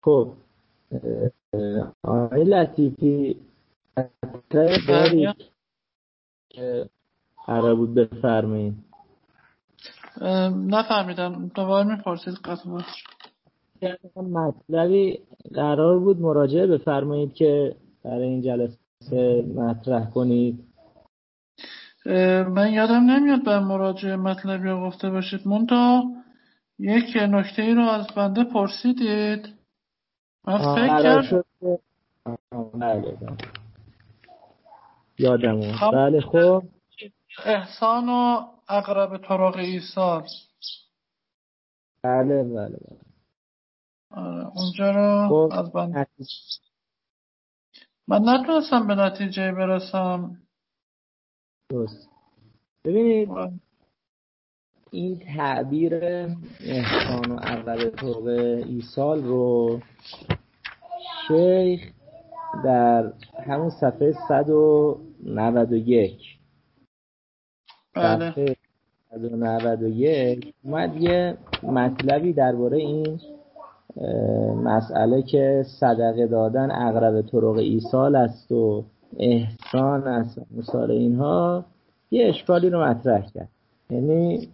خب آقای لطیفی داری که قرار بود بفرمایید؟ نفهمیدم، دوباره میپرسید قطعا. مطلبی قرار بود مراجعه بفرمایید که برای این جلسه مطرح کنید. من یادم نمیاد به مراجعه مطلبی رو گفته باشید، منتها یک نکته ای رو از بنده پرسیدید. من فکر کردم بله یادم اومد. بله خب احسان و اقرب طرق ایصال. بله اونجا رو خب از بنده من نتونستم به نتیجه برسم. درست. ببینید این تعبیر احسان و اقرب طرق ایصال رو شیخ در همون صفحه 191 بله. صفحه 191 اومد یه مطلبی درباره این مسئله که صدقه دادن اقرب طرق ایصال است و احسان است مثال اینها یه اشکالی رو مطرح کرد. یعنی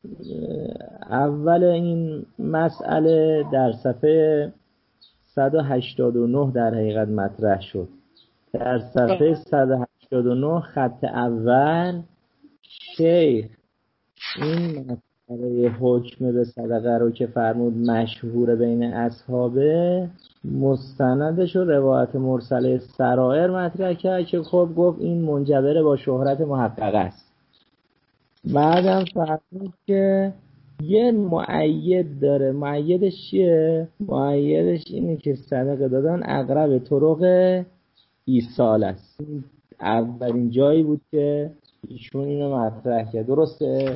اول این مسئله در صفحه 189 در حقیقت مطرح شد. در صفحه 189 خط اول شیخ این مسئله حکم به صدقه رو که فرمود مشهور بین اصحابه مستندش و روایت مرسله سرائر مطرح کرد که خب گفت این منجبر با شهرت محقق است. بعدم فرمود که یه مؤید داره. مؤیدش چیه؟ مؤیدش اینه که صدقه دادن اقرب طرق ایصال است. اولین جایی بود که ایشون اینو مطرح کرد. درسته؟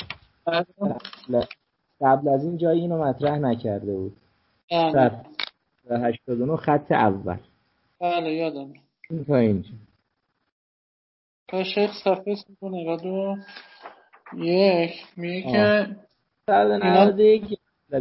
قبل از این جایی اینو مطرح نکرده بود. 89 خط اول. بله یادم. تا اینجا که شیخ صفحه 191 میگه که 191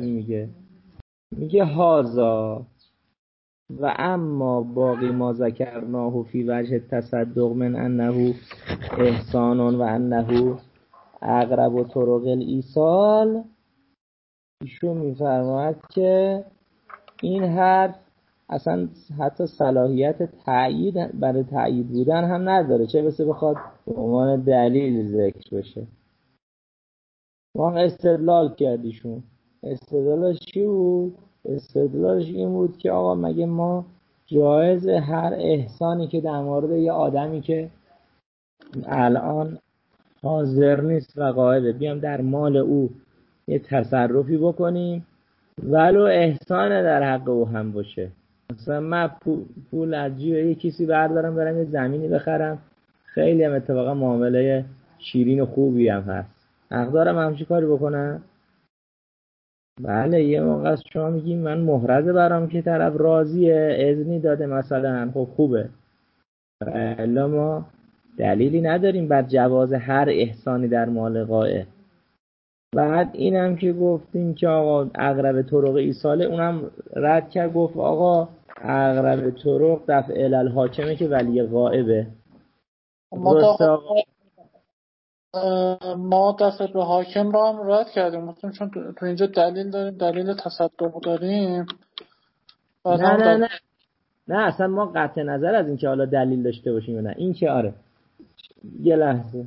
میگه هازا و اما باقی ما ذکرناه فی وجه تصدق من انه احسان و انه اقرب طرق الایصال. ایشون میفرماید که این حرف اصلا حتی صلاحیت تأیید برای تأیید بودن هم نداره، چه بسه بخواد به عنوان دلیل ذکر بشه. ما استدلال کردیشون. استدلالش چی بود؟ استدلالش این بود که آقا مگه ما جایز هر احسانی که در مورد یه آدمی که الان حاضر نیست و غایبه بیام در مال او یه تصرفی بکنیم ولو احسان در حق او هم باشه؟ مثلا من پول از جیب یه کسی بردارم برم یه زمینی بخرم، خیلی هم اتفاقا معامله شیرین و خوبی هم هست، حق دارم همچی کاری بکنم؟ بله یه موقع شما میگیم من محرزه برام که طرف راضیه، اذنی داده مثلا، خب خوبه، الا ما دلیلی نداریم بر جواز هر احسانی در مال غائب. بعد اینم که گفتیم که آقا اقرب طرق ایصاله، اونم رد کرد، گفت آقا اقرب طرق دفع الالحاکمه که ولی غائبه. ما دفع به حاکم رو هم رد کردیم، گفتیم چون تو اینجا دلیل داریم، دلیل تصدق داریم. نه اصلا ما قطع نظر از این که حالا دلیل داشته باشیم یا نه، این که آره یه لحظه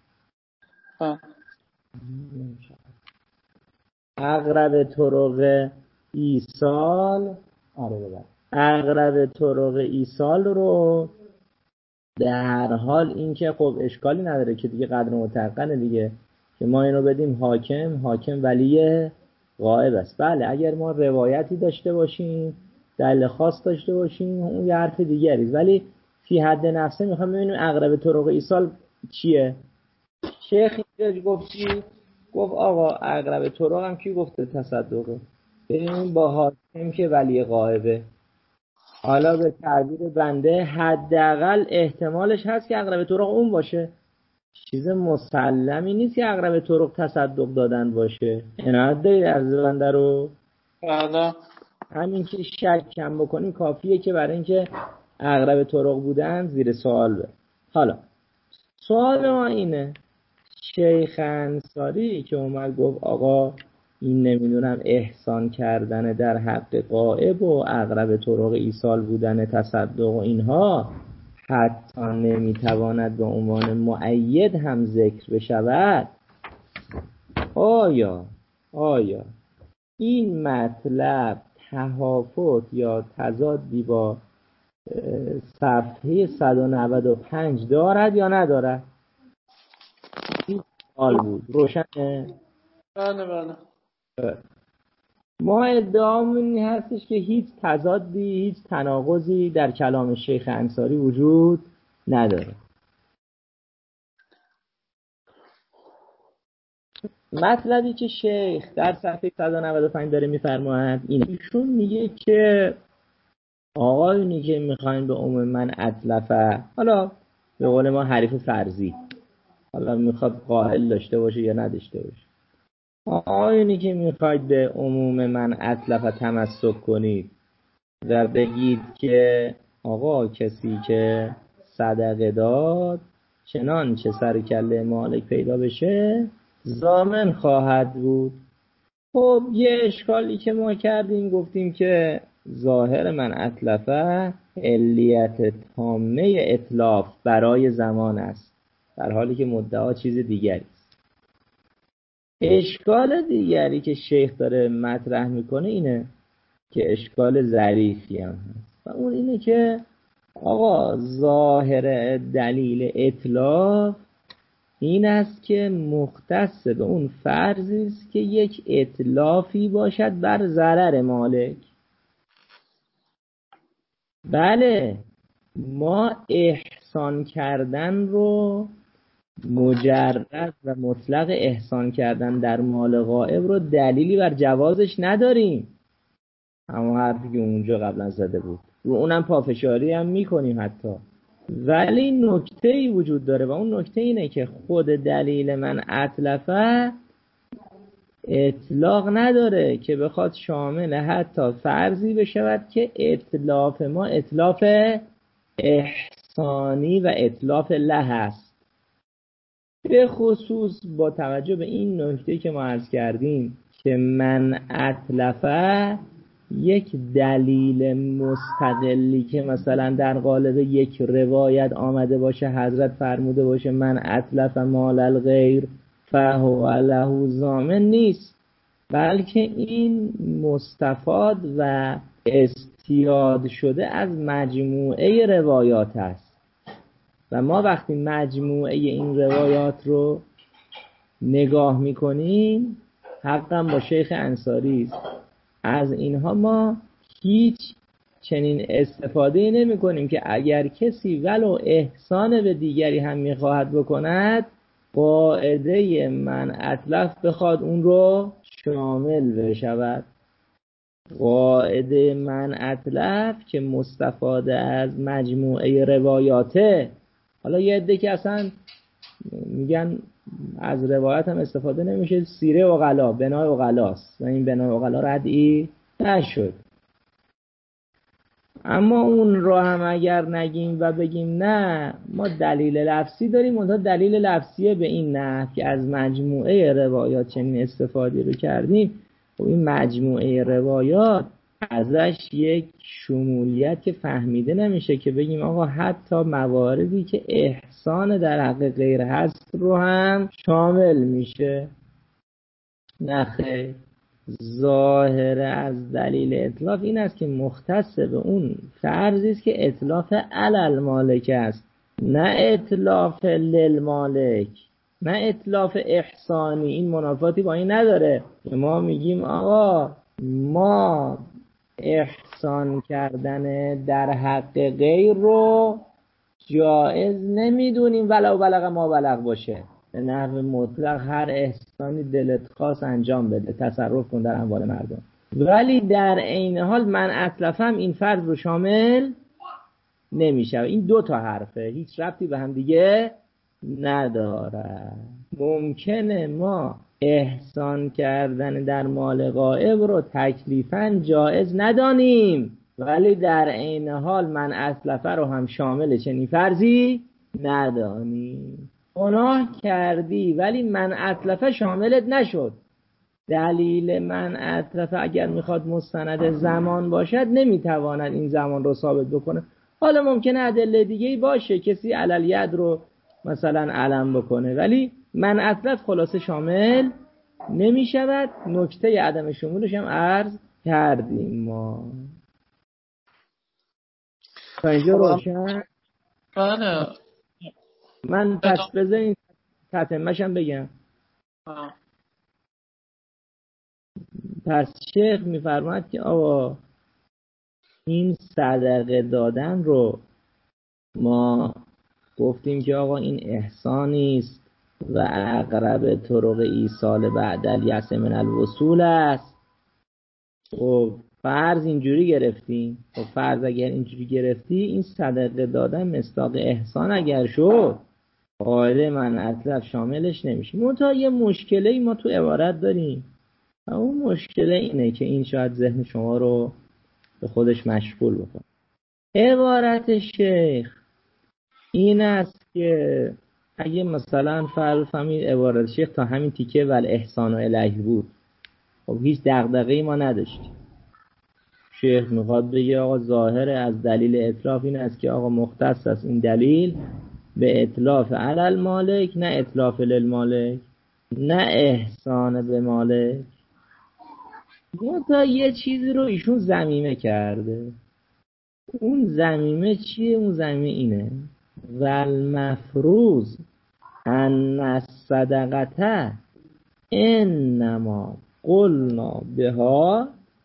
اقرب طرق ایصال، اقرب طرق ایصال رو در هر حال این که خب اشکالی نداره که دیگه قدر متقنه دیگه که ما اینو بدیم حاکم ولی غائب است. بله اگر ما روایتی داشته باشیم، دلیل خاص داشته باشیم، اون یه حرف دیگری، ولی فی حد نفسه میخوام ببینیم اقرب طرق ایصال چیه. شیخ اینجا گفت چی؟ گفت آقا اقرب طرق هم کی گفته تصدقه؟ ببینیم با حاکم که ولی غائبه. حالا به تعبیر بنده حداقل احتمالش هست که اقرب طرق اون باشه، چیز مسلمی نیست که اقرب طرق تصدق دادن باشه. عنایت دارید عرض بنده رو؟ بله. همین که شک کم بکنیم کافیه که برای اینکه اقرب طرق بودن زیر سوال بره. حالا سوال ما اینه، شیخ انصاری که اومد گفت آقا این نمیدونم احسان کردن در حق غائب و اقرب طرق ایصال بودن تصدق و اینها حتی نمیتواند به عنوان مؤید هم ذکر بشود. آیا این مطلب تهافت یا تضادی با صفحه 195 دارد یا ندارد؟ این سوال بود. روشنه؟ بله. ما ادعامون این هستش که هیچ تضادی، هیچ تناقضی در کلام شیخ انصاری وجود نداره. مطلبی که شیخ در صفحه 195 داره میفرماید اینه، ایشون میگه که آقایونی که میخواین به عموم من اطلفه، حالا به قول ما حریف فرضی، حالا میخواد قائل داشته باشه یا نداشته باشه، آقایونی که میخواید به عموم من اطلفه تمسک کنید و بگید که آقا کسی که صدقه داد چنانچه سر کله مالک پیدا بشه ضامن خواهد بود. خب یه اشکالی که ما کردیم، گفتیم که ظاهر من اطلفه علیت تامه اطلاف برای زمان است، در حالی که مدعا چیز دیگری است. اشکال دیگری که شیخ داره مطرح میکنه اینه که اشکال ظریفی هم هست و اون اینه که آقا ظاهر دلیل اطلاف این است که مختص به اون فرضی است که یک اتلافی باشد بر ضرر مالک. بله، ما احسان کردن رو مجرد و مطلق احسان کردن در مال غائب رو دلیلی بر جوازش نداریم، اما حرفی که اونجا قبلا زده بود رو اونم پافشاری هم میکنیم حتی. ولی نکته‌ای وجود داره و اون نکته اینه که خود دلیل من اطلفه اطلاق نداره که بخواد شامل حتی فرضی بشود که اطلاف ما اطلاف احسانی و اطلاف له است. به خصوص با توجه به این نکته که ما عرض کردیم که من اطلفه یک دلیل مستقلی که مثلا در قالب یک روایت آمده باشه، حضرت فرموده باشه من اطلف مال الغیر فهو له ضامن نیست، بلکه این مستفاد و استیاد شده از مجموعه روایات است و ما وقتی مجموعه این روایات رو نگاه میکنیم حقا با شیخ انصاری است، از اینها ما هیچ چنین استفاده نمی کنیم که اگر کسی ولو احسان به دیگری هم میخواهد بکند قاعده من اطلف بخواد اون رو شامل بشود. قاعده من اطلف که مستفاده از مجموعه روایاته. حالا یه عده که اصلا میگن از روایت هم استفاده نمیشه، سیره عقلا، بنای عقلاست و این بنای عقلا ردی نشد. اما اون رو هم اگر نگیم و بگیم نه ما دلیل لفظی داریم، اونها دلیل لفظیه به این نحو که از مجموعه روایات چنین استفاده رو کردیم، و این مجموعه روایات ازش یک شمولیت که فهمیده نمیشه که بگیم آقا حتی مواردی که احسان در حق غیر هست رو هم شامل میشه. نه خیر، ظاهر از دلیل اطلاف این است که مختص به اون فرضی است که اطلاف علل مالک است، نه اطلاف للمالک، نه اطلاف احسانی. این منافاتی با این نداره که ما میگیم آقا ما احسان کردن در حق غیر رو جائز نمیدونیم ولو بلغ ما بلغ باشه. به نحو مطلق هر احسانی دلت خواست انجام بده، تصرف کن در اموال مردم، ولی در عین حال من اطلفم این فرض رو شامل نمیشه. این دو تا حرفه هیچ ربطی به هم دیگه نداره. ممکنه ما احسان کردن در مال غائب رو تکلیفاً جایز ندانیم، ولی در عین حال من اسلفه رو هم شامل چنین فرضی ندانیم. گناه کردی ولی من اسلفه شاملت نشد. دلیل من اسلفه اگر میخواد مستند زمان باشد نمیتواند این زمان رو ثابت بکنه. حالا ممکنه ادله دیگه‌ای باشه، کسی علل ید رو مثلا علم بکنه، ولی من اسلف خلاصه شامل نمی شود. نکته عدم شمولش هم عرض کردیم ما. تا اینجا روشن؟ بله. من پس بذارین تتمه‌ش هم بگم. پس شیخ میفرماید که آقا این صدقه دادن رو ما گفتیم که آقا این احسانی است و اقرب طرق ایصال بعد الیأس من الوصول است. خب فرض اینجوری گرفتیم. خب فرض اگر اینجوری گرفتی، این صدقه دادن مصداق احسان اگر شد، قاعده من اطلب شاملش نمیشه. منتها یه مشکلی ما تو عبارت داریم و اون مشکل اینه که این شاید ذهن شما رو به خودش مشغول بکنه. عبارت شیخ این است که اگه مثلا فهمید عبارت شیخ تا همین تیکه ول احسان و الیه بود، خب هیچ دغدغه‌ای ما نداشتیم. شیخ میخواد بگه آقا ظاهر از دلیل اطلاف این است که آقا مختص است این دلیل به اطلاف علی المالک، نه اطلاف للمالک، نه احسان به مالک. تا یه چیزی رو ایشون ضمیمه کرده. اون ضمیمه چیه؟ اون ضمیمه اینه: والمفروض ان الصدقه انما قلنا بها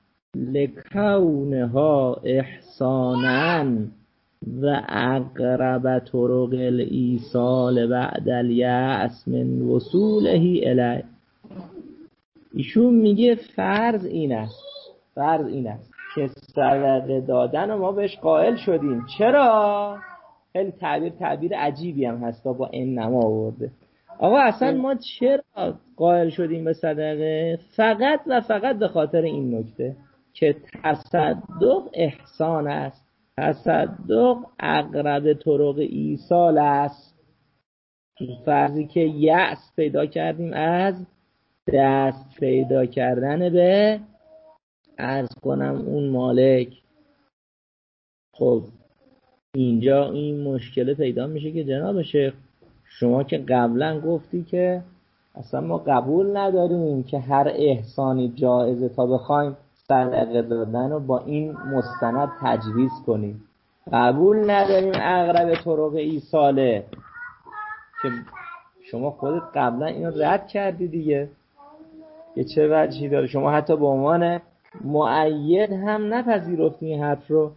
لکونها احسانا و اقرب طرق الایصال بعد الیأس من وصوله الی. ایشون میگه فرض این است که صدقه دادن و ما بهش قائل شدیم. چرا؟ خیلی تعبیر عجیبی هم هست با انما آورده. آقا اصلا ما چرا قائل شدیم به صدقه؟ فقط و فقط به خاطر این نکته که تصدق احسان است، تصدق اقرب طرق ایصال است. فرضی که یأس پیدا کردیم از دست پیدا کردن به عرض کنم اون مالک. خب اینجا این مشکل پیدا میشه که جناب شیخ شما که قبلا گفتی که اصلا ما قبول نداریم که هر احسانی جایزه تا بخوایم صدقه دادن رو با این مستند تجویز کنیم. قبول نداریم اقرب طرق ایصاله که شما خودت قبلا اینو رد کردی دیگه. یه چه وجهی داره؟ شما حتی به عنوان مؤید هم نپذیرفتی این حرف رو.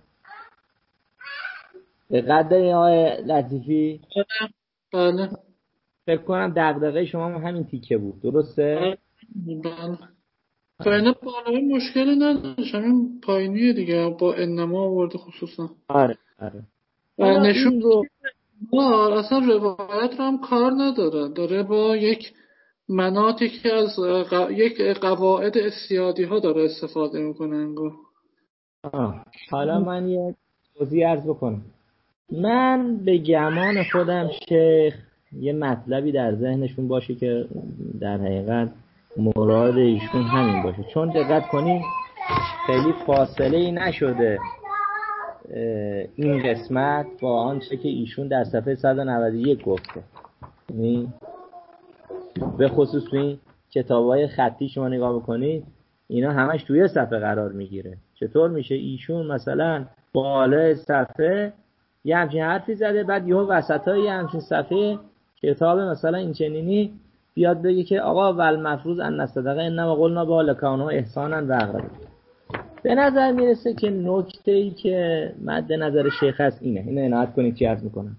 به قدر این آقای لطیفی بله فکر کنم دغدغه شما همین تیکه بود، درسته؟ بله. بین بالایی مشکلی نداشت، همین پایینیه دیگه با انما آورده خصوصا. آره نشون رو اصلا روایت رو هم کار نداره، داره با یک مناطی که از یک قواعد استیادی ها داره استفاده میکنه انگار. حالا من یه توضیح عرض بکنم. من به گمان خودم شیخ یه مطلبی در ذهنشون باشه که در حقیقت مراد ایشون همین باشه، چون دقت کنی خیلی فاصله ای نشده این قسمت با آنچه که ایشون در صفحه 191 گفته. یعنی به خصوص تو این کتابای خطی شما نگاه بکنید اینا همش توی صفحه قرار میگیره. چطور میشه ایشون مثلا بالای صفحه یه همچین حرفی زده، بعد یهو وسطای یه همچین صفحه کتاب مثلا این چنینی بیاد بگه که آقا والمفروض ان الصدقه انما قلنا با لکونها احسانا و اقرب. به نظر میرسه که نکته‌ای که مد نظر شیخ هست اینه. اینو عنایت کنید چی عرض میکنم.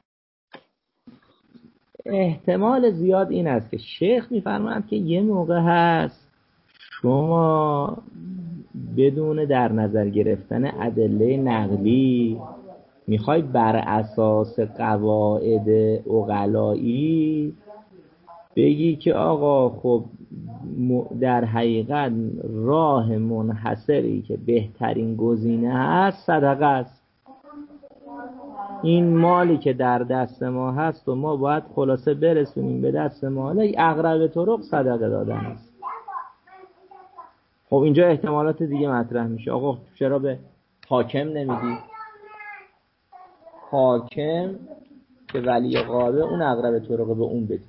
احتمال زیاد این است که شیخ میفرماید که یه موقع هست شما بدون در نظر گرفتن ادله نقلی میخوای بر اساس قواعد عقلایی بگی که آقا خب در حقیقت راه منحصری که بهترین گزینه هست صدقه است. این مالی که در دست ما هست و ما باید خلاصه برسونیم به دست مالک، اقرب طرق صدقه دادن است. خب اینجا احتمالات دیگه مطرح میشه. آقا چرا به حاکم نمیدی؟ حاکم که ولی قاضی، اون اقرب طرق به اون بدی.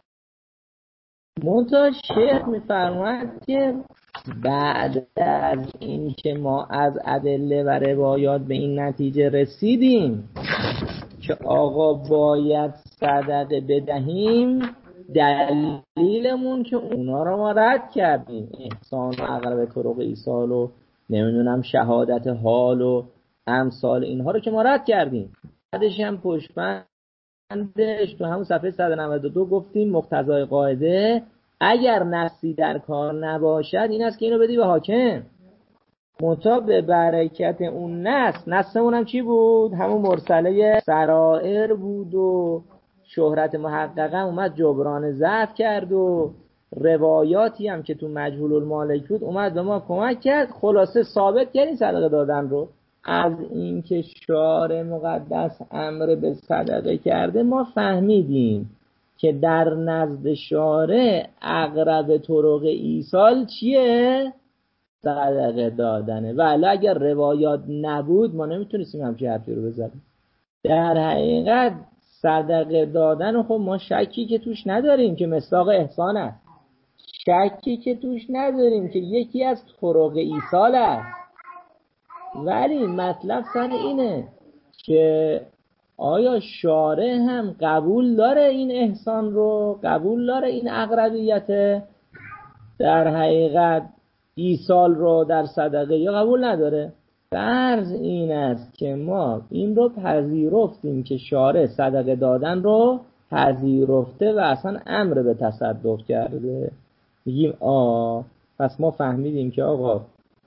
منتها شیخ میفرماید که بعد از این که ما از ادله و روایات به این نتیجه رسیدیم که آقا باید صدقه بدهیم، دلیلمون که اونا رو ما رد کردیم، احسان و اقرب طرق ایصال و نمیدونم شهادت حال و امثال اینها رو که ما رد کردیم. بعدش هم پشتبندش تو همون صفحه 192 گفتیم مقتضای قاعده اگر نصی در کار نباشد این است که اینو بدی به حاکم. منتها به برکت اون نصمون هم چی بود؟ همون مرسله سرائر بود و شهرت محققه اومد جبران ضعف کرد و روایاتی هم که تو مجهول المالک بود اومد به ما کمک کرد. خلاصه ثابت کردیم صدقه دادن رو. از این که شارع مقدس امر به صدقه کرده ما فهمیدیم که در نزد شارع اقرب طرق ایصال چیه؟ صدقه دادنه. ولی اگر روایات نبود ما نمیتونستیم همچین حرفی رو بزنیم. در حقیقت صدقه دادن خب ما شکی که توش نداریم که مصداق احسان است، شکی که توش نداریم که یکی از طرق ایصال است. ولی مطلب سر اینه که آیا شارع هم قبول داره این احسان رو، قبول داره این اقربیت در حقیقت ایصال رو در صدقه یا قبول نداره؟ فرض این است که ما این رو پذیرفتیم که شارع صدقه دادن رو پذیرفته و اصلا امر به تصدق کرده، میگیم پس ما فهمیدیم که آقا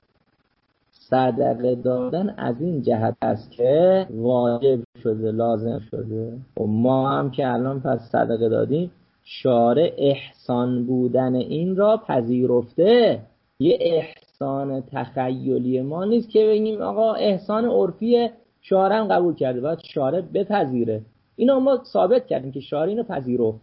صدقه دادن از این جهت است که واجب شده، لازم شده. و ما هم که الان پس صدقه دادیم شارع احسان بودن این را پذیرفته. یه احسان تخیلی ما نیست که بگیم آقا احسان عرفی شارع هم قبول کرده، باید شارع بپذیره. اینو ما ثابت کردیم که شارع اینو پذیرفت.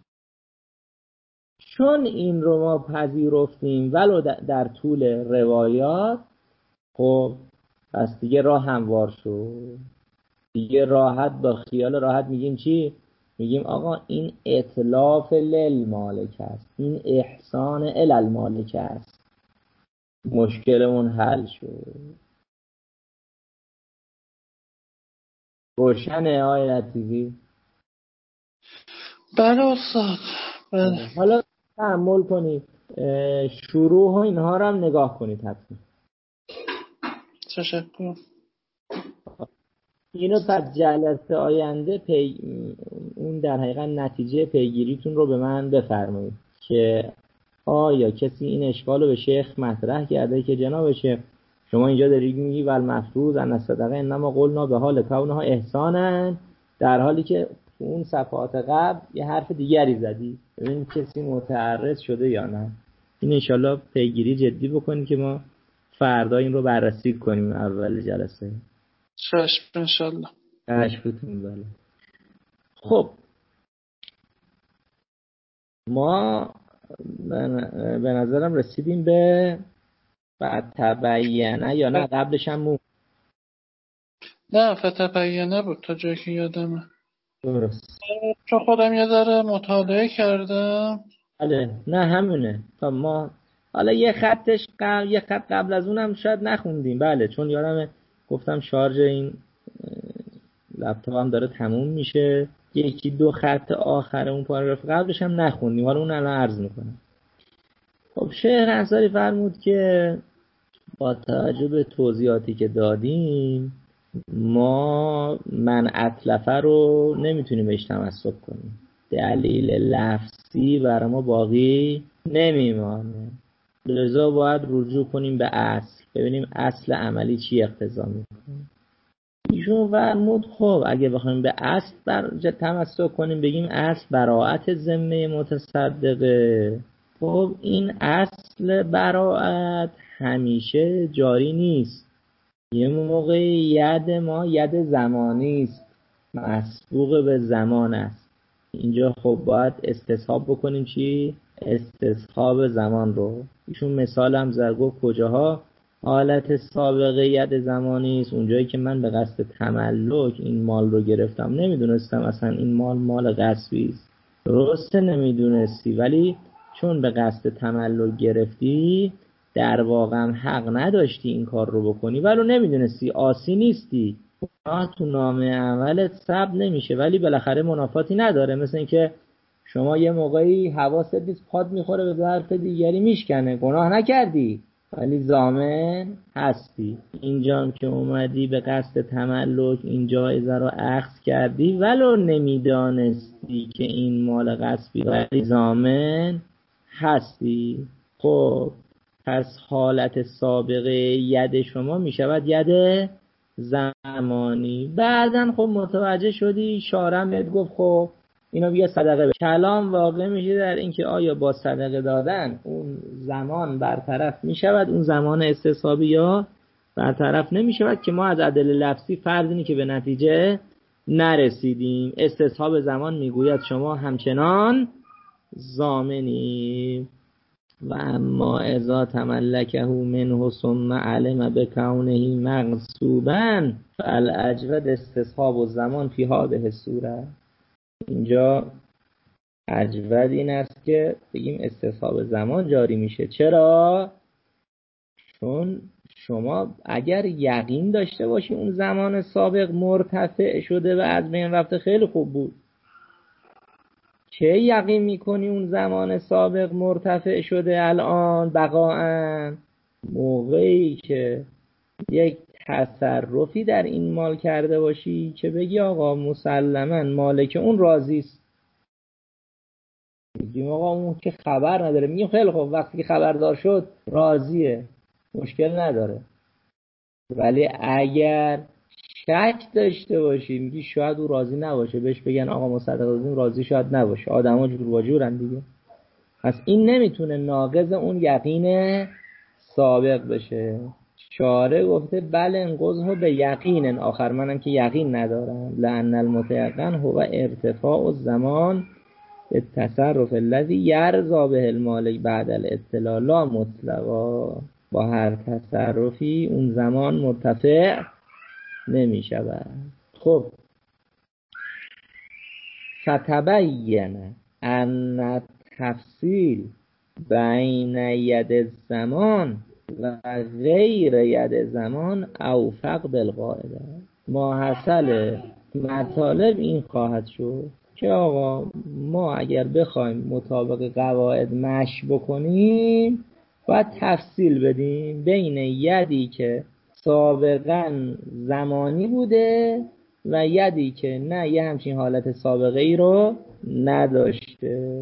چون این رو ما پذیرفتیم ولو در طول روایات، خب پس دیگه راه هموار شد. دیگه راحت با خیال راحت میگیم چی؟ میگیم آقا این اتلاف للمالک است، این احسان الالمالک است. مشکلمون حل شد. روشنه آقای لطیفی؟ بله استاد، بله. حالا تحمل کنید، شروع ها اینها رو هم نگاه کنید حتما. تشکر. اینو پس جلسه آینده اون در حقیقت نتیجه پیگیریتون رو به من بفرمایید که آیا کسی این اشکال رو به شیخ مطرح کرده که جناب شیخ شما اینجا دارید میگی والمفروض ان الصدقه انما قلنا به حال کونها احسانا، در حالی که اون صفحات قبل یه حرف دیگری زدی. ببینیم کسی متعرض شده یا نه. این انشالله پیگیری جدی بکنید که ما فردا این رو بررسی کنیم اول جلسه. چشم انشالله. چشمتون بله. خب ما به نظرم رسیدیم به بعد تبینه یا نه قبلش هم نه فتبینه بود تا جایی که یادمه. درست. چون خودم یه ذره مطالعه کردم. بله نه همونه. تا ما حالا یه خط قبل از اونم شاید نخوندیم. بله چون یادمه گفتم شارژ این لپتاپم داره تموم میشه، یکی دو خط آخر اون پاراگراف قبلش هم نخوندیم. حالا اون الان عرض میکنم. خب شیخ انصاری فرمود که با توجه به توضیحاتی که دادیم ما من اتلفه رو نمیتونیم بهش تمسک کنیم، دلیل لفظی برای ما باقی نمیمانه، لذا باید رجوع کنیم به اصل، ببینیم اصل عملی چی اقتضا میکنه. ایشون فرمود خب اگه بخوایم به اصل تمسک کنیم بگیم اصل براءت ذمه متصدقه، خب این اصل براءت همیشه جاری نیست. یه موقع ید ما ید زمانی است، مسبوق به زمان است. اینجا خب باید استصحاب بکنیم چی؟ استصحاب زمان رو. ایشون مثال هم زد، گفت کجاها حالت سابقه ید زمانی است؟ اونجایی که من به قصد تملک این مال رو گرفتم، نمیدونستم اصلا این مال غصبی است. درسته نمیدونستی، ولی چون به قصد تملک گرفتی در واقع هم حق نداشتی این کار رو بکنی، ولی نمیدونستی، آسی نیستی، تو نامه عملت ثبت نمیشه، ولی بالاخره منافاتی نداره. مثل اینکه شما یه موقعی حواست نیست پاد میخوره به ظرف دیگری میشکنه، گناه نکردی ولی ضامن هستی. اینجا که اومدی به قصد تملک این جایزه رو اخذ کردی ولو نمیدانستی که این مال غصبی، ولی ضامن هستی. خب پس حالت سابقه ید شما میشود ید زمانی. بعدن خب متوجه شدی شارع بهت گفت خب اینو بیا صدقه بده. کلام واقع میشه در این که آیا با صدقه دادن اون زمان برطرف میشود، اون زمان استصحابی، یا برطرف نمیشود، که ما از ادله لفظی فرض اینه که به نتیجه نرسیدیم. استصحاب زمان میگوید شما همچنان ضامنی. و اما اذا تملکه منه ثم علم بکونه مغصوبا فالاجود استصحاب الزمان فی هذه الصوره. اینجا اجود این است که بگیم استصحاب زمان جاری میشه. چرا؟ چون شما اگر یقین داشته باشی اون زمان سابق مرتفع شده و از بین رفته، خیلی خوب بود. چه یقین میکنی اون زمان سابق مرتفع شده الان بقاءً؟ موقعی که یک تصرفی در این مال کرده باشی که بگی آقا مسلماً مالک اون راضی است. میگیم آقا اون که خبر نداره، میگیم خیلی خوب وقتی که خبردار شد راضیه، مشکل نداره. ولی اگر شک داشته باشی، میگی شاید او راضی نباشه، بهش بگن آقا مصدق دادیم راضی شاید نباشه، آدم ها جور با جورن دیگه. پس این نمیتونه ناقض اون یقین سابق بشه. شارع گفته بله انقضه به یقین آخر، منم که یقین ندارم. لأن المتيقن هو ارتفاع الزمان به تصرف الذي يرضى به المالک بعد الاطلاع لا مطلقا. با هر تصرفی اون زمان مرتفع نمی شود. خب فتبین ان تفصیل بین ید الزمان و غیر ید زمان اوفق بالقاعده. ماحصل مطالب این خواهد شد که آقا ما اگر بخوایم مطابق قواعد مشی بکنیم باید تفصیل بدیم بین یدی که سابقا زمانی بوده و یدی که نه یه همچین حالت سابقه ای رو نداشته.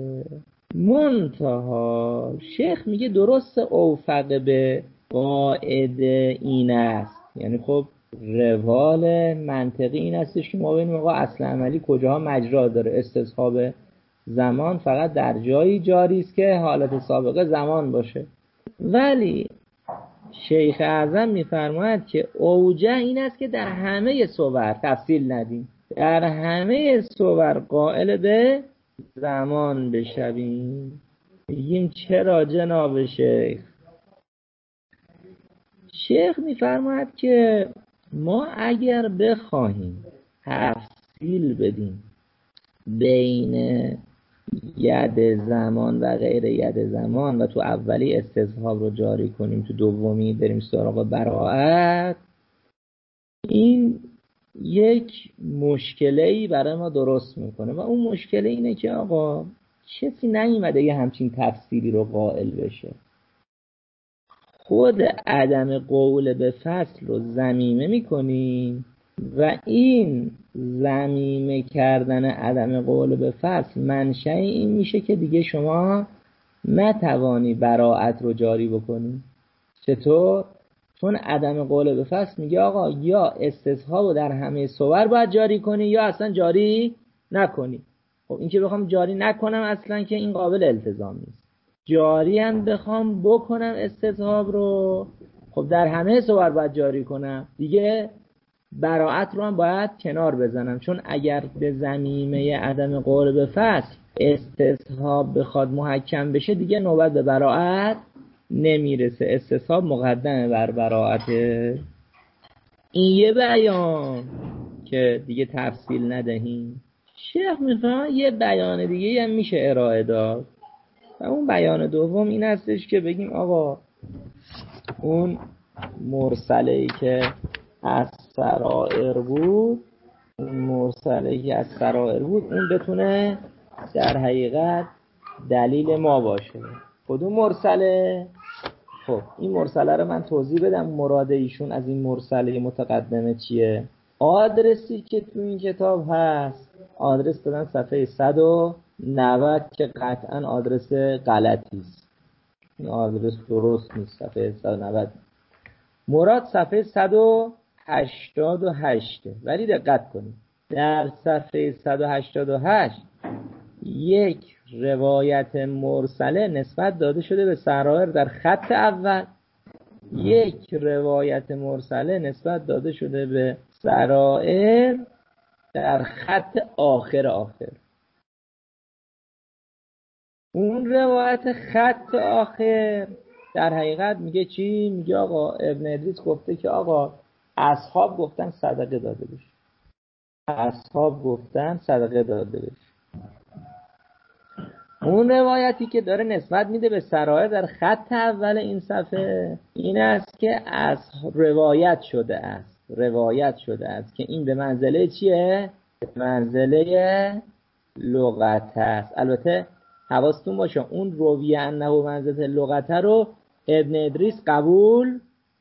منتها شیخ میگه درست اوفق به قاعده این است، یعنی خب روال منطقی این استش که ما ببینیم آقا اصل عملی کجاها مجرا داره. استصحاب زمان فقط در جایی جاری است که حالت سابقه زمان باشه. ولی شیخ اعظم میفرماید که اوجه این است که در همه صور تفصیل ندیم، در همه صور قائل به زمان بشویم. بگیم چرا جناب شیخ؟ شیخ میفرماید که ما اگر بخواهیم تفصیل بدیم بین ید زمان و غیر ید زمان و تو اولی استصحاب رو جاری کنیم، تو دومی بریم سراغ براءت، این یک مشکله‌ای برای ما درست میکنه. و اون مشکله اینه که آقا کسی نیومده یه همچین تفصیلی رو قائل بشه. خود عدم قول به فصل رو ضمیمه میکنیم و این ضمیمه کردن عدم قول به فصل منشأ این میشه که دیگه شما نتوانی براءت رو جاری بکنی. چطور؟ چون عدم قول به فصل میگه آقا یا استصحاب رو در همه صور باید جاری کنی یا اصلا جاری نکنی. خب این که بخوام جاری نکنم اصلا که این قابل التزام نیست. جارین بخوام بکنم استصحاب رو، خب در همه صور باید جاری کنم دیگه، براعت رو هم باید کنار بزنم، چون اگر به ضمیمه عدم قول به فصل استصحاب بخواد محکم بشه دیگه نوبت به براعت نمیرسه، استصحاب مقدمه بر براعته. این یه بیان که دیگه تفصیل ندهیم. شیخ میفهمه یه بیان دیگه هم میشه ارائه داد و اون بیان دوم این هستش که بگیم آقا اون مرسله‌ای که از سرائر بود، اون بتونه در حقیقت دلیل ما باشه. کدوم مرسله؟ خب این مرسله رو من توضیح بدم مراد ایشون از این مرسله متقدمه چیه. آدرسی که تو این کتاب هست آدرس دادن صفحه 190 که قطعا آدرس غلطی است، این آدرس درست نیست. صفحه 190 مراد صفحه 188 ولی دقت کنید در صفحه 188 یک روایت مرسله نسبت داده شده به سرائر در خط اول، یک روایت مرسله نسبت داده شده به سرائر در خط آخر. اون روایت خط آخر در حقیقت میگه چی؟ میگه آقا ابن ادریس گفته که آقا اصحاب گفتن صدقه داده بشه، اون روایتی که داره نسبت میده به سرائر در خط اول این صفحه این است که از روایت شده است که این به منزله چیه؟ به منزله لغت است. البته حواستون باشه اون رویه انه منزله لغت رو ابن ادریس قبول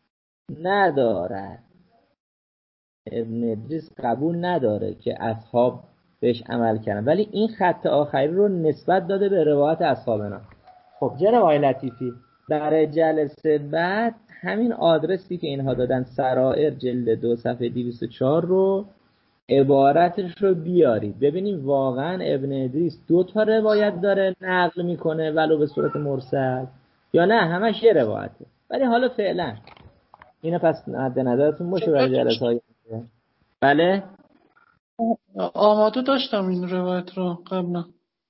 نداره که اصحاب بهش عمل کردن، ولی این خط آخری رو نسبت داده به روایت اصحابنا. خب جناب آقای لطیفی در جلسه بعد همین آدرسی که اینها دادن سرائر جلد 2 صفحه 204 رو عبارتش رو بیارید ببینیم واقعا ابن ادریس 2 تا روایت داره نقل میکنه ولو به صورت مرسل یا نه همش یه روایته. ولی حالا فعلا اینو پس مد نظرتون باشه برای جلسه های. بله آماده داشتم این روایت رو قبلا.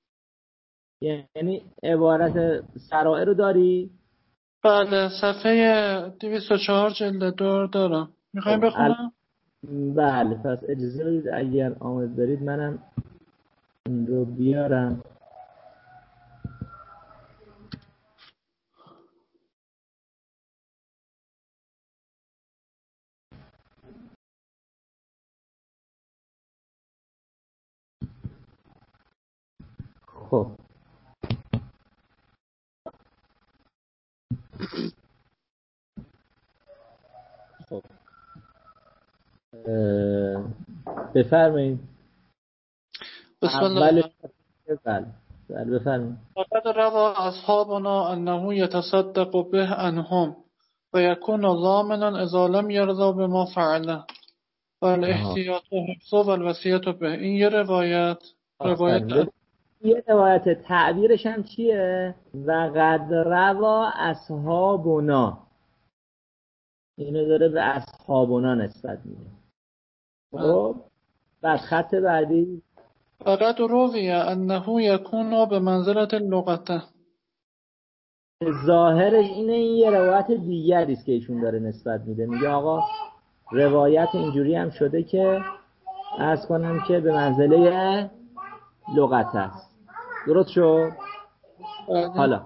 یعنی عبارت سرائر رو داری؟ بله صفحه 204 جلد 2 دارم. میخوایم بخونم؟ بله پس اجازه بدید اگر آماده دارید منم این رو بیارم. خب بفرمایید. بسم الله. بله بفرمایید. وقد روى أصحابنا أنه يتصدق به عنهم ويكون ضامنا إذا لم يرضى بما فعله والاحتیاط و حفظ و الوصیت به. این یه روایت یه روایت تعبیرش هم چیه؟ و قد روا اصحابنا، اینو داره به اصحابنا نسبت میده. خب بعد خط بعدی وقد روی انه یکون به منزلت اللغته، ظاهرش اینه این یه روایت دیگری است که ایشون داره نسبت میده. میگه آقا روایت اینجوری هم شده که عرض کنم که به منزله لغت است. درست شد؟ حالا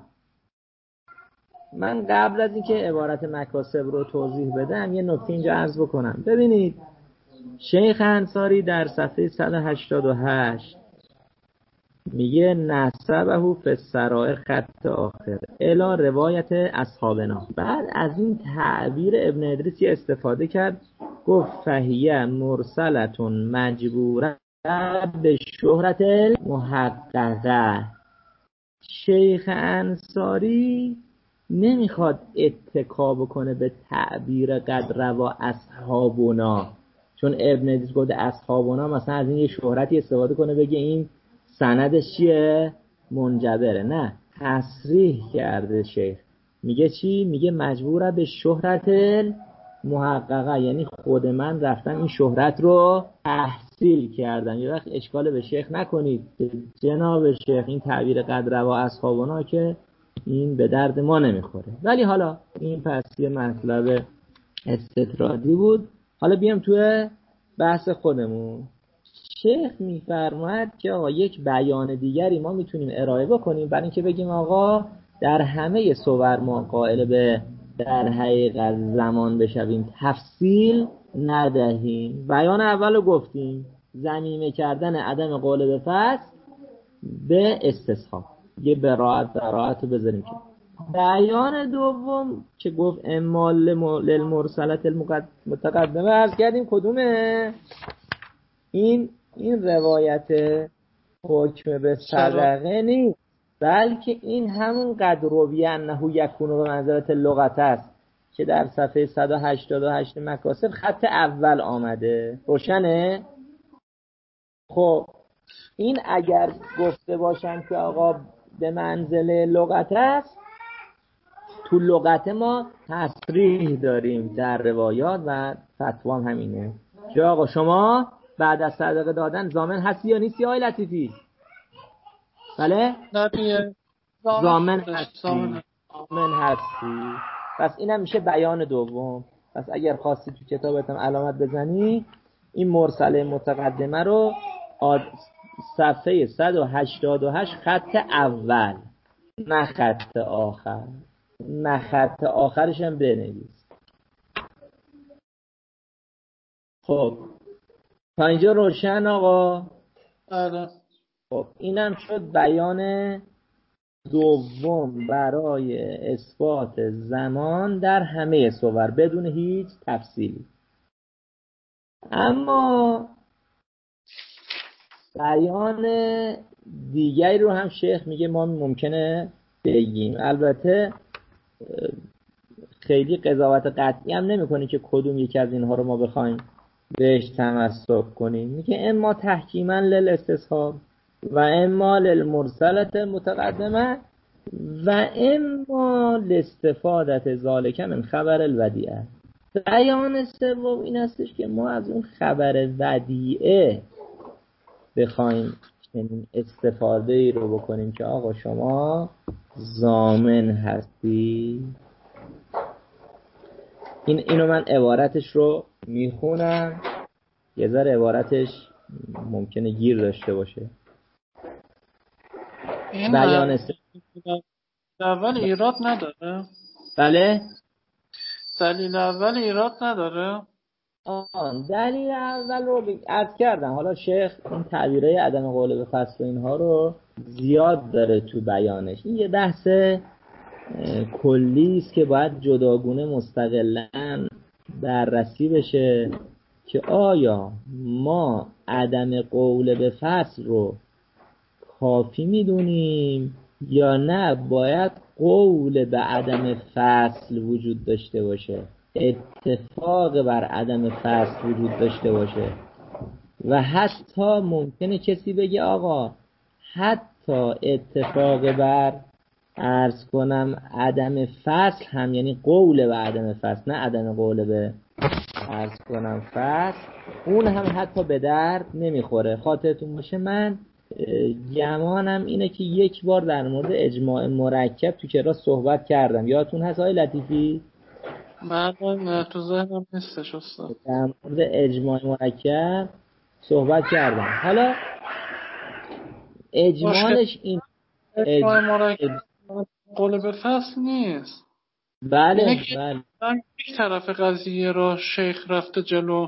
من قبل از اینکه عبارت مکاسب رو توضیح بدم یه نکته اینجا عرض بکنم. ببینید شیخ انصاری در صفحه 188 میگه نسبه فی السرائر خط آخر الی روایت اصحابنا. بعد از این تعبیر ابن ادریس استفاده کرد، گفت فهیه مرسلتون مجبوره به شهرت المحققه. شیخ انصاری نمیخواد اتکا بکنه به تعبیر قد روا اصحابنا، چون ابن ادریس گفت اصحابنا مثلا از این یه شهرتی استفاده کنه بگه این سندش چیه؟ منجبره. نه، تصریح کرده شیخ. میگه چی؟ میگه مجبوره به شهرت محققه، یعنی خود من رفتم این شهرت رو تحصیل کردم. یه وقت اشکال به شیخ نکنید جناب شیخ این تعبیر قد روا اصحابنا که این به درد ما نمیخوره. ولی حالا این پس یه مطلب استطرادی بود. حالا بیام توی بحث خودمون. شیخ میفرماید که آقا یک بیان دیگری ما میتونیم ارائه بکنیم برای اینکه بگیم آقا در همه صور ما قائل به در حقیقت زمان بشویم، تفصیل ندهیم. بیان اول رو گفتیم، ضمیمه کردن عدم قول به فصل به استصحاب، یه براعت رو بذاریم که بیان دوم که گفت اما للمرسلت المتقدمه عرض کردیم کدومه؟ این روایت حکم به صدقه نیست، بلکه این همون قد رویه انه یکون به منزلت لغت است که در صفحه 188 مکاسب خط اول آمده. روشنه؟ خب این اگر گفته باشن که آقا به منزله لغت است، تو لغت ما تصریح داریم در روایات و فتوا هم همینه که آقا شما بعد از صدقه دادن ضامن هستی یا نیستی آقای لطیفی؟ بله؟ ضامن هستی. پس اینم میشه بیان دوم. پس اگر خواستی تو کتابتم علامت بزنی این مرسله متقدمه رو صفحه 188 خط اول، نه خط آخر، نه خط آخرش هم بنویس. خب تا اینجا روشن آقا؟ آره. خب اینم شد بیان دوم برای اثبات زمان در همه صور بدون هیچ تفصیلی. اما بیان دیگری رو هم شیخ میگه ما ممکنه بگیم، البته خیلی قضاوت قطعی هم نمی‌کنه که کدوم یکی از اینها رو ما بخوایم بهش تمسک کنیم. میگه اما تحکیما للاستصحاب و اما للمرسلت متقدمه و اما لاستفادت ذالک من خبر الودیعه. بیان سوم این هستش که ما از اون خبر ودیعه بخوایم استفاده ای رو بکنیم که آقا شما ضامن هستی. اینو من عبارتش رو میخونم، یه ذره عبارتش ممکنه گیر داشته باشه. این بیان اول ایراد نداره؟ بله؟ دلیل اول ایراد نداره؟ دلیل اول رو عرض کردم. حالا شیخ این تعبیرهای عدم قول به فصل و اینها رو زیاد داره تو بیانش. این یه بحث کلی است که باید جداگونه مستقلاً بررسی بشه که آیا ما عدم قول به فصل رو کافی میدونیم یا نه باید قول به عدم فصل وجود داشته باشه، اتفاق بر عدم فصل وجود داشته باشه. و حتی ممکنه کسی بگه آقا حتی اتفاق بر عرض کنم عدم فصل هم، یعنی قول به عدم فصل، نه عدم قول به عرض کنم فصل، اون هم حتی به درد نمیخوره. خاطرتون باشه من گمانم اینه که یک بار در مورد اجماع مرکب تو کلاس صحبت کردم، یادتون هست آقای لطیفی؟ من تو ذهنم نیستش استاد. در مورد اجماع مرکب صحبت کردم. حالا اجمالش این اجماع مرکب قول به فصل نیست. بله یک طرف قضیه را شیخ رفته جلو.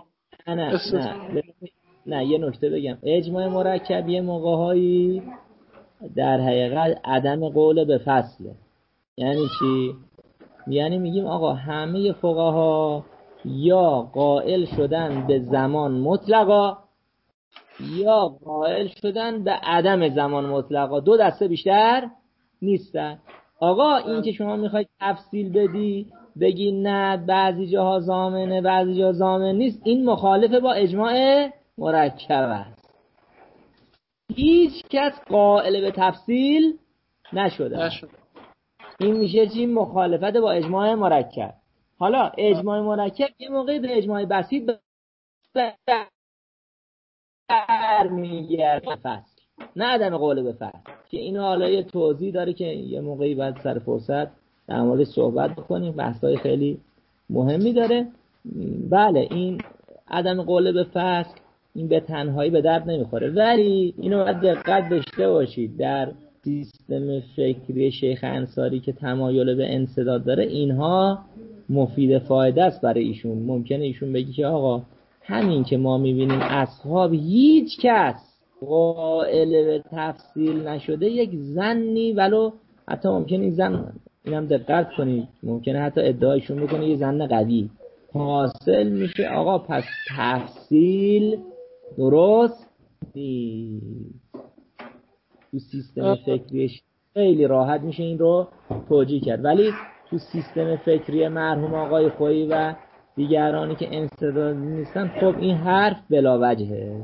نه یه نکته بگم. اجماع مرکب یه موقع‌هایی در حقیقت عدم قول به فصله. یعنی چی؟ یعنی میگیم آقا همه فقها یا قائل شدن به زمان مطلقا یا قائل شدن به عدم زمان مطلقا، دو دسته بیشتر نیستن. آقا این که شما میخواید تفصیل بدی بگی نه بعضی جاها ضامنه بعضی جاها ضامن نیست، این مخالف با اجماع مرکب است. هیچ کس قائل به تفصیل نشده. این میشه چی؟ مخالفت با اجماع مرکب. حالا اجماع مرکب یه موقعی به اجماع بسیط برمیگرده فصل، نه عدم قول به فصل، که این حالا یه توضیح داره که یه موقعی بعد سر فرصت در مورد صحبت بکنیم، بحثای خیلی مهمی داره. بله این عدم قول به فصل این به تنهایی به درد نمیخوره، ولی اینو باید دقت داشته باشید در سیستم فکری شیخ انصاری که تمایل به انسداد داره، اینها مفید فایده است برای ایشون. ممکنه ایشون بگی که آقا همین که ما میبینیم اصحاب هیچ کس قائل به تفصیل نشده، یک زنی، ولو حتی ممکنه این زن، اینم دقت کنید، ممکنه حتی ادعایشون بکنه یه زن قوی، حاصل میشه آقا پس تفصیل درست نیست. تو سیستم فکریش خیلی راحت میشه این رو توجیه کرد، ولی تو سیستم فکری مرحوم آقای خویی و دیگرانی که انسداد نیستن، خب این حرف بلا وجهه.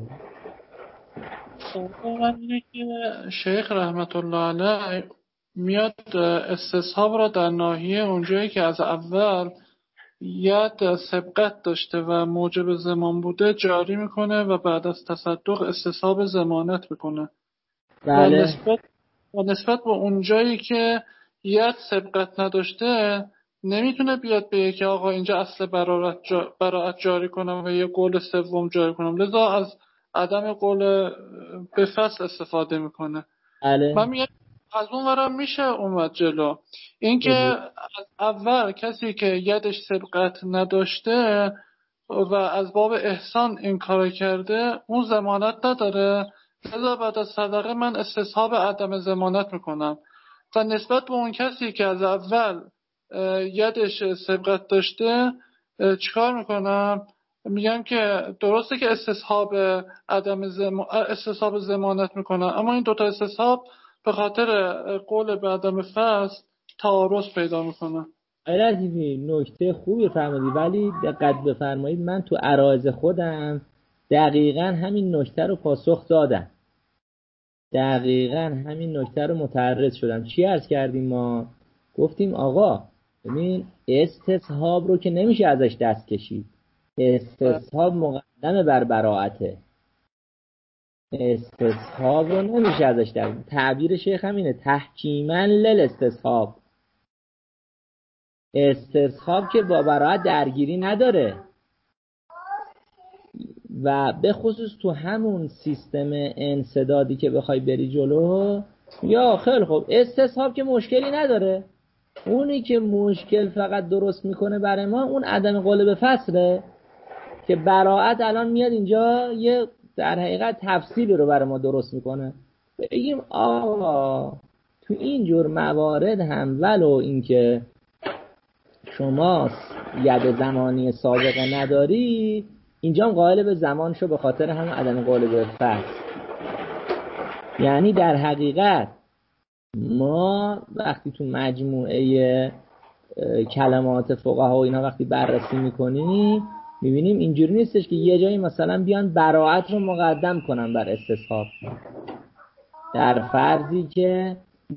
من اینه که شیخ رحمت الله علیه میاد استصحاب را در ناحیه اونجایی که از اول ید سبقت داشته و موجب زمان بوده جاری میکنه و بعد از تصدق استصحاب ضمانت میکنه. بله. و نسبت به اونجایی که ید سبقت نداشته نمیتونه بیاد بگه که آقا اینجا اصل براءت جاری کنم و یه قول سوم جاری کنم، لذا از عدم قول به فصل استفاده میکنه. بله. من میگم از اون ورم میشه اومد جلو، اینکه از اول کسی که یدش سبقت نداشته و از باب احسان این کار کرده اون ضمانت نداره، لذا بعد از صدقه من استصحاب عدم ضمانت میکنم. و نسبت به اون کسی که از اول یدش سبقت داشته چیکار میکنم؟ میگم که درسته که استصحاب ضمانت میکنم، اما این دوتا استصحاب به خاطر قول به عدم فصل تعارض پیدا میکنه. لطیفی نکته خوبی فرمودی، ولی دقت بفرمایید من تو عرایض خودم دقیقاً همین نکته رو پاسخ دادم، دقیقاً همین نکته رو متعرض شدم. چی عرض کردیم ما؟ گفتیم آقا ببین استصحاب رو که نمیشه ازش دست کشید، استصحاب مقدم بر براءته، استصحاب رو نمیشه ازش دست. تعبیر شیخ همینه، تحکیما للاستصحاب، استصحاب که با براءت درگیری نداره. و به خصوص تو همون سیستم انسدادی که بخوای بری جلو، یا خیلی خوب استصحاب که مشکلی نداره، اونی که مشکل فقط درست میکنه برای ما اون عدم قول به فصله که براءت الان میاد اینجا یه در حقیقت تفصیلی رو برای ما درست میکنه. بگیم آقا تو این جور موارد هم ولو اینکه شما ید زمانی سابقه نداری، اینجا هم قائل به زمان شو به خاطر هم عدم قول به فصل. یعنی در حقیقت ما وقتی تو مجموعه کلمات فقها و اینا وقتی بررسی میکنیم میبینیم اینجوری نیستش که یه جایی مثلا بیان براءت رو مقدم کنن بر استصحاب، در فرضی که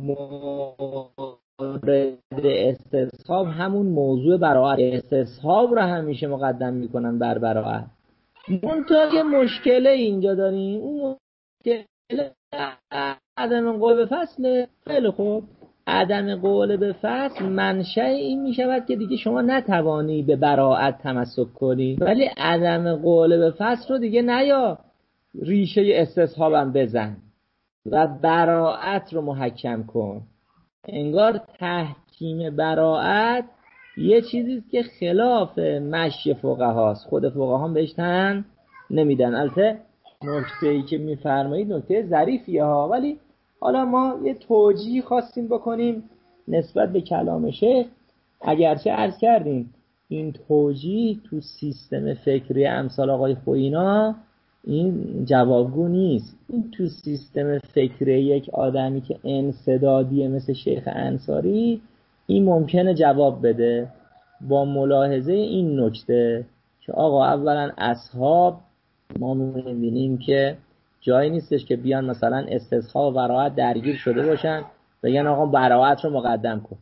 مورد استصحاب همون موضوع براءت، استصحاب رو همیشه مقدم میکنن بر براءت. منتها یه مشکله اینجا داریم، اون مشکل عدم قول به فصل. خیلی خوب، عدم قول به فصل منشأ این می شود که دیگه شما نتوانی به براءت تمسک کنی، ولی عدم قول به فصل رو دیگه نیا ریشه استصحابم بزن و براءت رو محکم کن. انگار تحکیم براءت یه چیزیست که خلاف مشی فقهاست، خود فقها هم بهش تن نمیدن. البته نکته‌ای که میفرمایید نکته ظریفیه ها، ولی حالا ما یه توجیه خواستیم بکنیم نسبت به کلام شیخ، اگرچه عرض کردیم این توجیه تو سیستم فکری امثال آقای خویینا این جوابگو نیست. این تو سیستم فکری یک آدمی که انسدادیه مثل شیخ انصاری این ممکنه جواب بده با ملاحظه این نکته که آقا اولا اصحاب ما می‌بینیم که جایی نیستش که بیان مثلا استصحاب و براءت درگیر شده باشن بگن آقا براءت رو مقدم کن.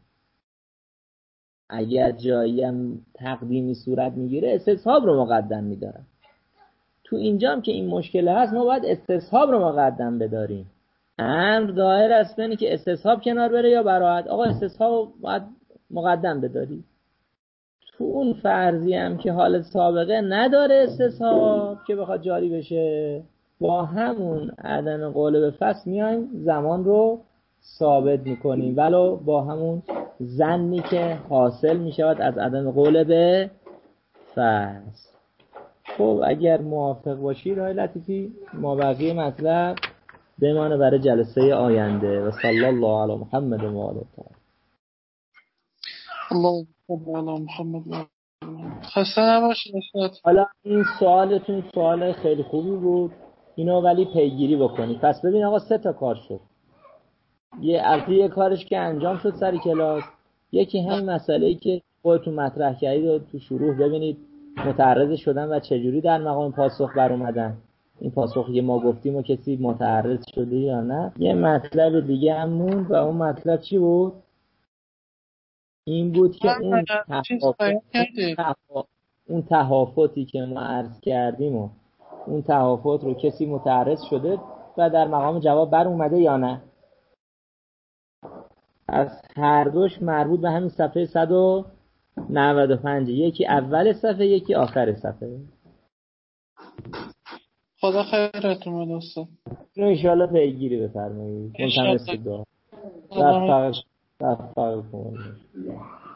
اگر جایی هم تقدیمی صورت میگیره استصحاب رو مقدم میدارن. تو اینجا هم که این مشکل هست ما باید استصحاب رو مقدم بداریم. امر دایر است بینی که استصحاب کنار بره یا براءت. آقا استصحاب باید مقدم بداری. تو اون فرضی هم که حال سابقه نداره استصحاب که بخواد جاری بشه، با همون عدم قول به فصل میایم زمان رو ثابت میکنیم ولو با همون ظنی که حاصل میشود از عدم قول به فصل. خب اگر موافق باشید آقای لطیفی ما بقیه مطلب بمانه برای جلسه آینده. و صلی الله علی محمد و آله الطاهرین. الله علی محمد. خسته نباشید استاد. حالا این سوالتون سوال خیلی خوبی بود، اینو ولی پیگیری بکنید. پس ببین آقا 3 تا کار شد. یه کارش که انجام شد سر کلاس، یکی همین مسئله‌ای که خودتون مطرح کردید و تو شروع ببینید متعرض شدن و چجوری در مقام پاسخ بر اومدن. این پاسخی که ما گفتیم و کسی متعرض شده یا نه. یه مطلب دیگه هم موند و اون مطلب چی بود؟ این بود که اون تهافتی که ما عرض کردیم و اون تهافت رو کسی متعرض شده و در مقام جواب بر اومده یا نه. از هر دوش مربوط به همین صفحه 195، یکی اول صفحه یکی آخر صفحه. خدا خیرتون بده استاد. اینو انشاءالله پیگیری بفرمایید. ملتمس دعا. وفقکم.